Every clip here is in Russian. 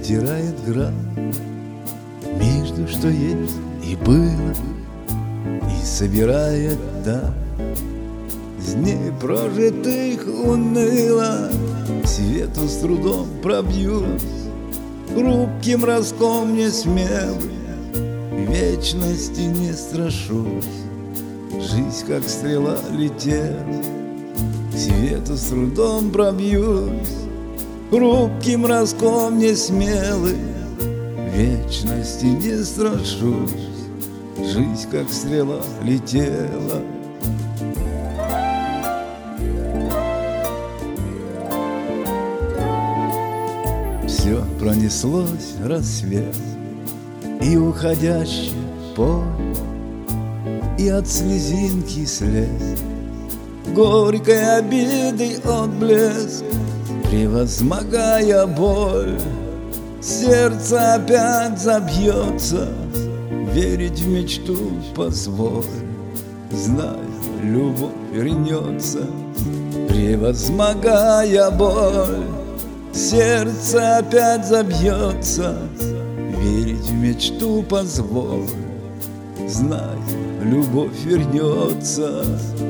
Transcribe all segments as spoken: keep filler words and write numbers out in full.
стирает грань между что есть и было, и собирает да с дней прожитых уныло. К свету с трудом пробьюсь, хрупким ростком не смелый, вечности не страшусь. Жизнь как стрела летела, к свету с трудом пробьюсь, хрупким ростком не смелый, вечности не страшусь. Жизнь как стрела летела. Все пронеслось рассвет и уходящий поле, и от слезинки слез горькой обиды отблеск, превозмогая боль. Сердце опять забьется, верить в мечту позволь. Знай, любовь вернется, превозмогая боль. Сердце опять забьется, верить в мечту позволь. Знай, любовь вернется.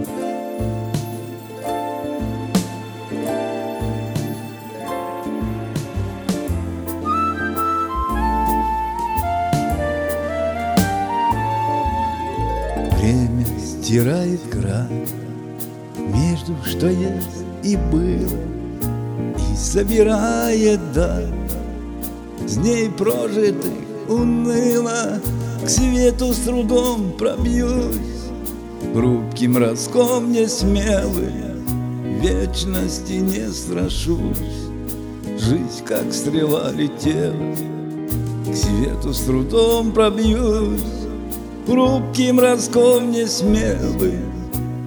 Время стирает грань между что есть и было, и собирает даль с дней прожитых уныло. К свету с трудом пробьюсь, хрупким ростком не смелый, вечности не страшусь. Жизнь как стрела летела, к свету с трудом пробьюсь, хрупким ростком не смелый,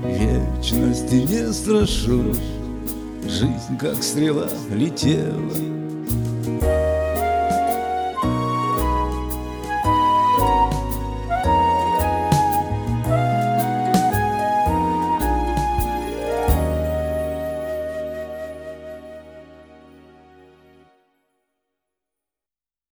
вечности не страшусь. Жизнь как стрела летела.